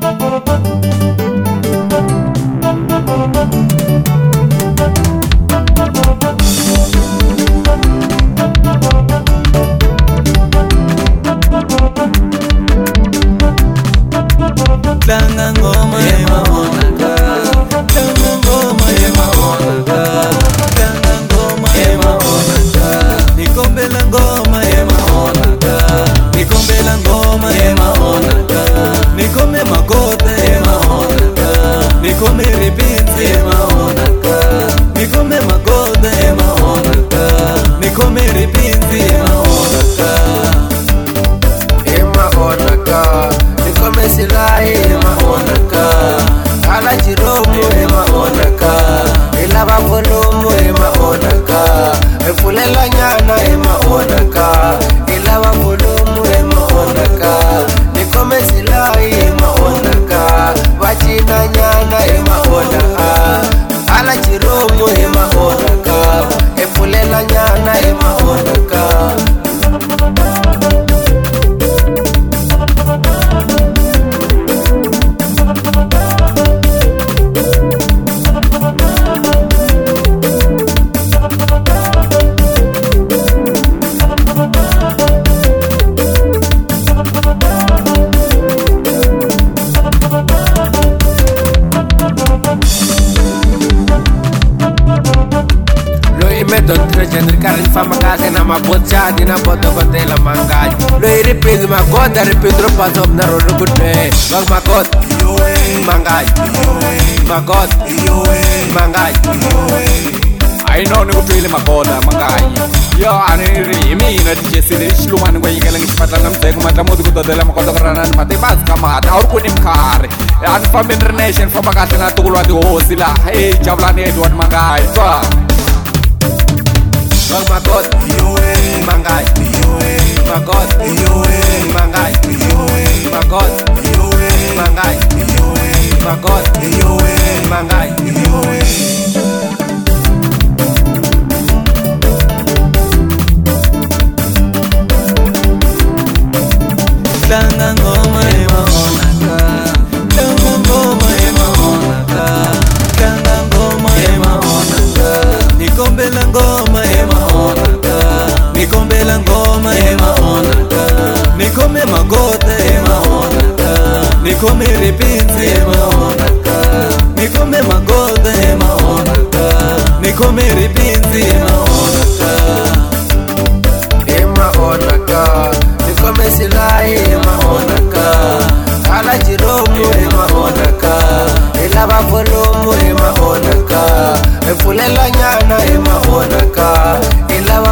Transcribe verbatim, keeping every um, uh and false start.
Tlanga ngoma ema onaka, tlanga ngoma ema onaka, tlanga ngoma ema onaka, nikombela ngoma ema onaka, nikombela ngoma ema onaka, nikome makota ema onaka, nikome ripinzi ema onaka, nikome makota ema onaka, nikome ripinzi ema onaka, ema onaka, nikome silahi ema onaka, ala jiromu ema onaka, ilaba volumu ema onaka, efulela nyana ema onaka, ilaba volumu ema onaka, nikome silahi ema onaka, wachina nyana ema onaka, ala jiromu ema onaka, efulela nyana ema onaka. Don trejen karin fama kase na mabocha di na boto kote la mangai lo iripid makot dari pidro pasom na ro gudme bag makot mangai makot mangai I know ni kupili makoda mangai yo ani rimi na tjesi shluman ko yigala ngi patla nam te ko mata modu ko dela makoda karana mate bas kamata aur ko nim khar an fam international fama kase na tulwa di hosila hey jablani edward mangai to bag makot mangai makot mangai makot mangai makot mangai tlanga ngoma ema onaka, tlanga ngoma ema onaka, tlanga ngoma ema onaka, nikombela ngoma ema onaka, nikombela ngoma ema onaka, nikome magota ema onaka, nikome ripinzi ema onaka, nikome magota ema onaka, nikome ripinzi ema onaka, ema onaka, nikome silahi ema onaka, ala jiromu ema onaka, ilaba volumu ema onaka, efulela nyana ema onaka, ilaba